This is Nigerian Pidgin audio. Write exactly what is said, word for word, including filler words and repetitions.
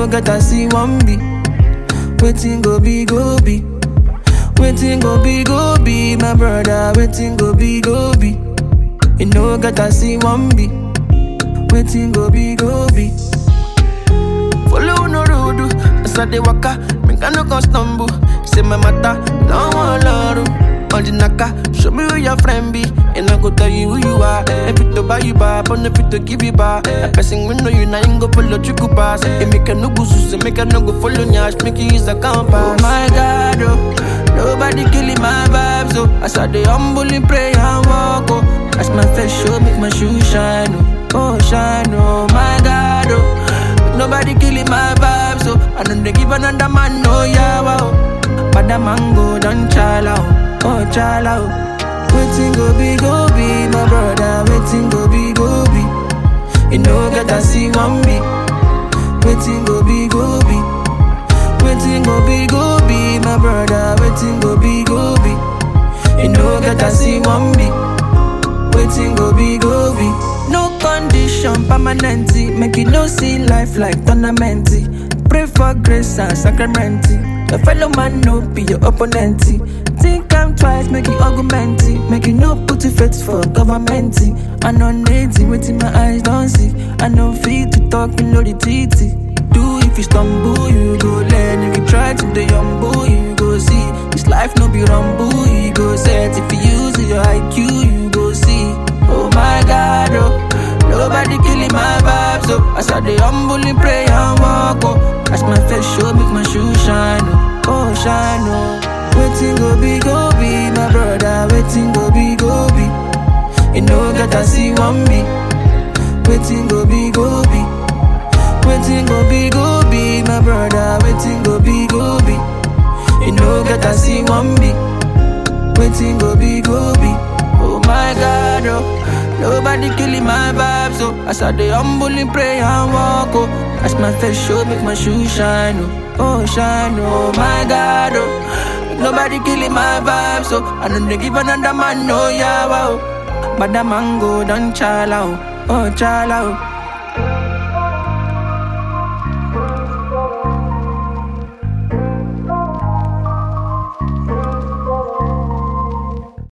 no get I see one be. Waiting go be go be. Waiting go be go be, my brother. Waiting go be go be. You know get I see one be. Waiting go be go be. Follow no road, as I dey waka, make I no go stumble. Say my matter, don't want love. On the naka, show me who your friend be, and I go tell you who you are. If it to buy you back, but if it to give you back, a person we know you now ain't go follow you go pass. It make a no go sus, make a no go follow nyash, make you use a compass. Oh my God, oh, nobody killing my vibes, oh. As I dey humble in pray and walk, oh. As my face show, make my shoes shine, oh, oh shine, oh my God, oh. Nobody killing my vibes, so I don't they give another man no yeah wow. But the mango done chala, oh chala. Waiting go be go be, my brother. Waiting go be go be. You know get I see one be. Waiting go be go be. Waiting go be go be, my brother. Waiting go be go be. You know get I see one be. Waiting go be go be. No condition permanent, make it no see life like tournament. Pray for grace and sacrament. Your fellow man no be your opponent. Think I'm twice, make it argument. Make it no put it faith for government. I know native, waiting my eyes don't see. I know fit to talk, you know the titty. Do if you stumble, you go learn. If you try to the humble, you go see. This life no be rumble, you go set. If you use your I Q, you go see. Oh my God, oh. Nobody killing my vibes, oh. As I dey humbly pray and walk, oh. As my face show, make my shoes shine, oh, oh shine, oh. Waiting go be, go be, my brother. Waiting go be, go be. You know get I see one be. Waiting go be, go be. Waiting go be, go be, my brother. Waiting go be, go be. You know get I see one be. Waiting go be, go be. Oh my God, oh. Nobody killing my vibes, oh. As I dey humbly pray and walk, oh. As my face show, make my shoes shine, oh, oh shine, oh my God, oh. Nobody killing my vibes, oh. I don't they give another man no yeah, wow. But the mango done chala, oh, oh chala, oh.